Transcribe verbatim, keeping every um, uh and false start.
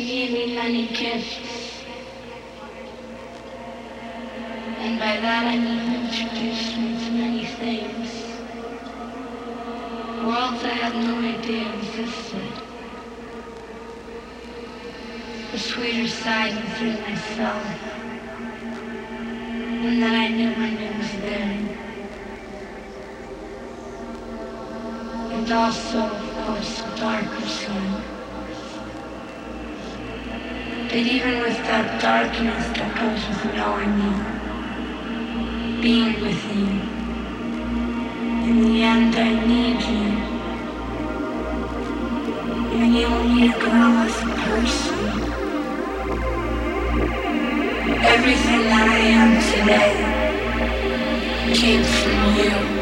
gave me many gifts, and by that I mean introduced me to many things, worlds I had no idea existed. The sweeter side within myself, one that I never knew was there. And also, of course, the darker side. But even with that darkness that comes with knowing you, being with you, in the end I need you. You're the only girl as a person. Everything that I am today came from you.